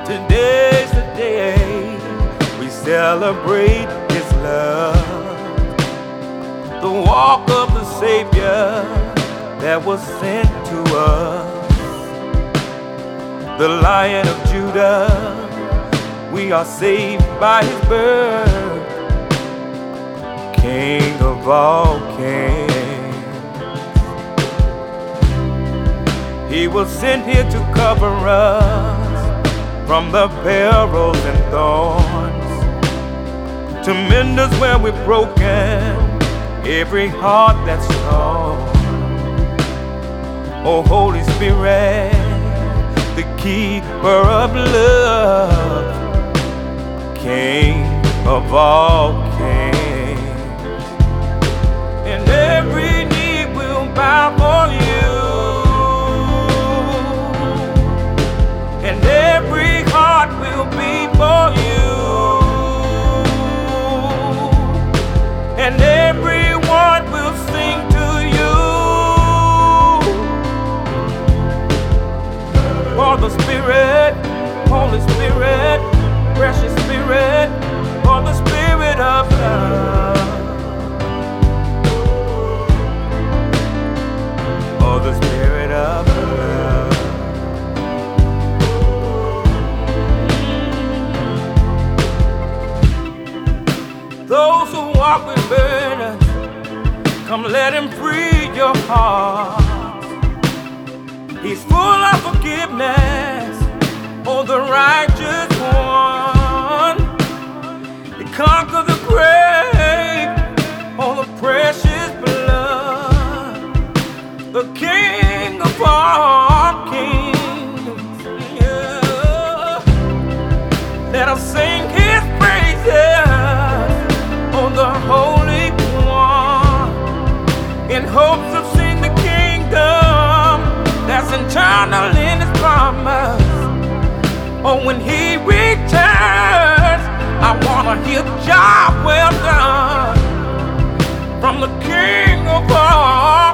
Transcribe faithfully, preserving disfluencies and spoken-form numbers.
Today's the day we celebrate His love, the walk of the Savior that was sent to us, the Lion of Judah. We are saved by His birth, King of all kings. He was sent here to cover us from the perils and thorns, to mend us where we're broken, every heart that's torn. Oh, Holy Spirit, the keeper of love, King of all kings. And every knee will bow for you, and every heart will beat for you, and everyone will sing to you. For the Spirit, Holy Spirit, precious Spirit, for the Spirit of love, for the Spirit of love. Those who walk with burdens, come let Him free your heart. He's full of forgiveness, oh, the righteous one. He conquered the grave, oh, the precious blood, the King of all kings. Yeah. Let us sing His praises, oh, the Holy One, in hopes of seeing the kingdom that's eternal in His promise. Oh, when He returns, I wanna hear job well done from the King of all